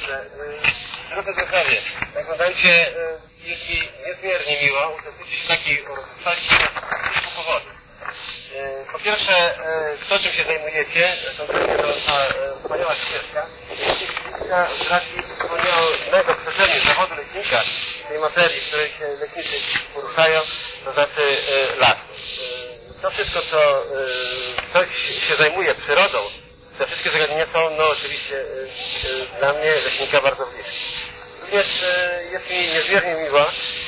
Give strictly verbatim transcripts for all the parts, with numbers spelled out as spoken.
dobrze. Drodzy słuchacze, jak nadajcie, jest mi niezmiernie miło uczestniczyć w takiej uroczystości z kilku powodów. Po pierwsze, to czym się zajmujecie, to ta wspaniała ścieżka, ścieżka z racji wspomnianego przeze mnie zawodu leśnika, tej materii, w której się leśnicy poruszają, to znaczy lasu. To wszystko, co ktoś się zajmuje przyrodą, te wszystkie zagadnienia są, no oczywiście, dla mnie leśnika bardzo bliskie. Również jest mi niezmiernie miło.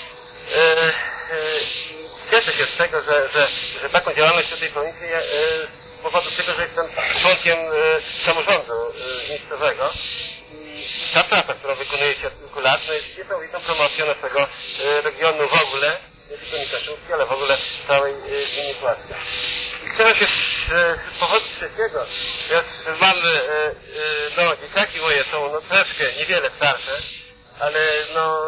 Cieszę się z tego, że, że, że taką działalność tutaj pełnicie z powodu tego, że jestem członkiem samorządu miejscowego. I ta praca, którą wykonujecie od kilku lat, no jest niesamowitą promocją naszego regionu w ogóle, nie tylko Nikaszówki, ale w ogóle całej gminy Płacka. I chciałem się z, z powodu trzeciego, ja mam, no dzieciaki moje są no troszkę niewiele starsze, ale no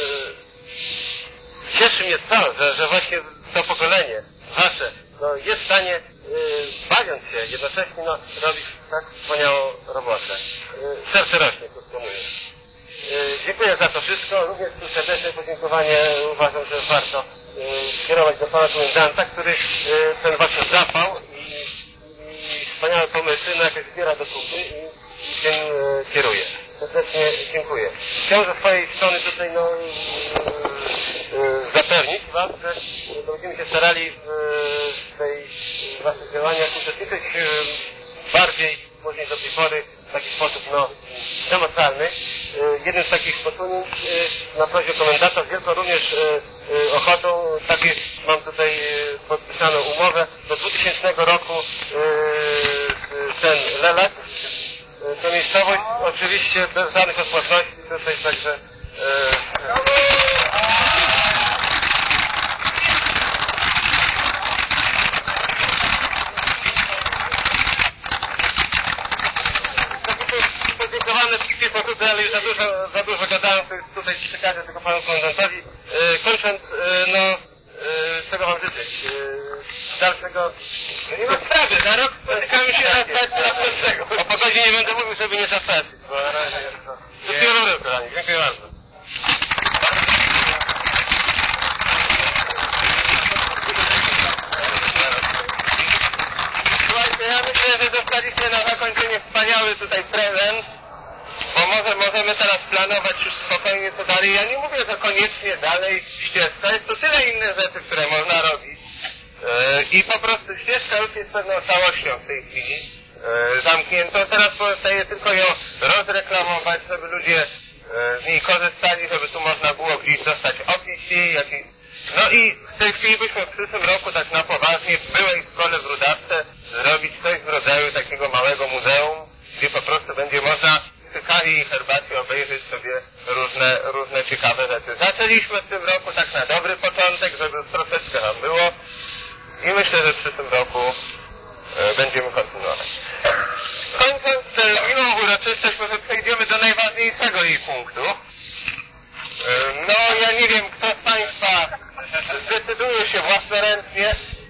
cieszy mnie to, że, że właśnie to pokolenie wasze no, jest w stanie, yy, bawiąc się, jednocześnie no, robić tak wspaniałą robotę. Yy, serce rośnie, krótko mówiąc. Yy, dziękuję za to wszystko. Również tu serdeczne podziękowanie uważam, że warto yy, skierować do pana komendanta, który yy, ten wasz zapał i, i wspaniałe pomysły na jakie zbiera do kupy i, i tym yy, kieruje. Serdecznie dziękuję. Chciałem ze swojej strony tutaj no, yy, yy, zapewnić was, że będziemy się starali w, w tej w waszych działaniach uczestniczyć yy, bardziej, później do tej pory w taki sposób no, democralny. Yy, jednym z takich posunięć yy, na prośbę komendanta z wielką również yy, yy, ochotą, taki mam tutaj yy, podpisaną umowę do dwutysięcznego roku yy, ten Lelak. To miejscowość oczywiście bez żadnych odpłatności, tutaj także e... podziękowane wszystkie pokrótce, ale już za dużo, za dużo gadałem, tutaj przekażę tylko panu komendantowi. E, kończąc, e, no e, czego wam życzyć? E, dalszego... No nie ma sprawy, za rok spotykamy się na tego. O pogodzie nie będę mówił, żeby nie zastraszyć, bo na razie jest to... Wszystkiego dobrego, kochani. Dziękuję bardzo. Słuchajcie, ja myślę, że dostaliśmy na zakończenie wspaniały tutaj prezent, bo może możemy teraz planować już spokojnie co dalej. Ja nie mówię, że koniecznie dalej ścieżka, jest to tyle innych rzeczy, które można robić. I po prostu ścieżka już jest pewną całością w tej chwili e, zamkniętą. Teraz pozostaje tylko ją rozreklamować, żeby ludzie e, z niej korzystali, żeby tu można było gdzieś dostać opisy, jakieś... No i w tej chwili byśmy w przyszłym roku tak na poważnie w byłej szkole w Rudawce zrobić coś w rodzaju takiego małego muzeum, gdzie po prostu będzie można przy kawie i herbacie obejrzeć sobie różne, różne ciekawe rzeczy. Zaczęliśmy w tym roku tak na dobry początek, żeby troszeczkę nam było. I myślę, że w przyszłym roku e, będziemy kontynuować. Kończąc tę miłą uroczystość, może przejdziemy do najważniejszego jej punktu. E, no, ja nie wiem, kto z państwa zdecyduje się własnoręcznie.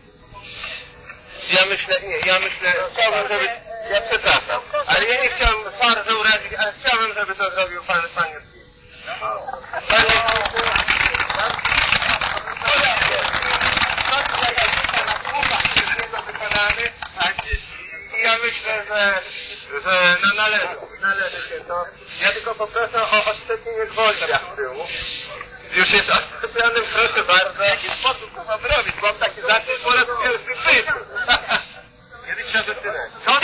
Ja myślę, nie, ja myślę, chciałbym, żeby... Ja przepraszam, ale ja nie chciałem bardzo urazić, ale chciałbym, żeby to zrobił pan, pan Justice. Panie I ja myślę, że, że no należy, należy się to. Ja tylko poproszę o odczepienie gwoździa z tyłu. Już jest odczepionym, proszę bardzo. W jaki sposób to mam robić? Bo mam taki zaczyn po raz pierwszy w życiu. Kiedy trzeba wytynać. Co?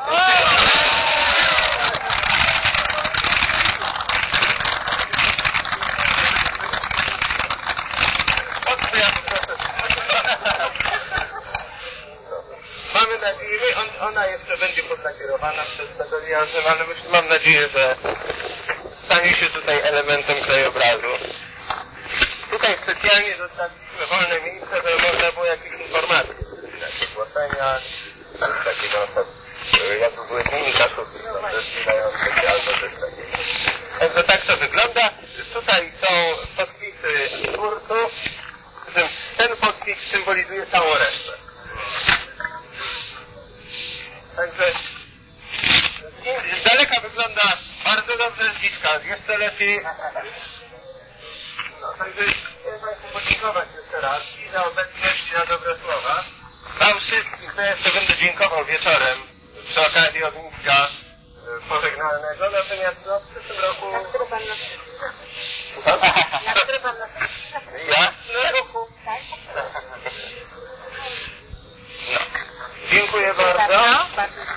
Mamy nadzieję, on, ona jeszcze będzie podnakierowana przez Stadoliarzem, ale myślę, mam nadzieję, że stanie się tutaj elementem krajobrazu. Tutaj specjalnie zostawiliśmy wolne miejsce, żeby można było jakieś informacje, jakieś zgłoszenia, coś takiego, jak to były dni Nikaszówki, specjalne albo coś takiego. Także tak to wygląda. Tutaj są podpisy twórców, ten podpis symbolizuje całą resztę. Także z daleka wygląda bardzo dobrze, z bliska i... No, także chcę Państwu podziękować jeszcze raz i za obecność, i za dobre słowa. Wam wszystkim to jeszcze będę dziękował wieczorem przy okazji ogniska pożegnalnego, natomiast no, w przyszłym roku... Na który Pan nas... Na który Pan nas... Ja? Na ruchu. Tak? No. Dziękuję bardzo. Bardzo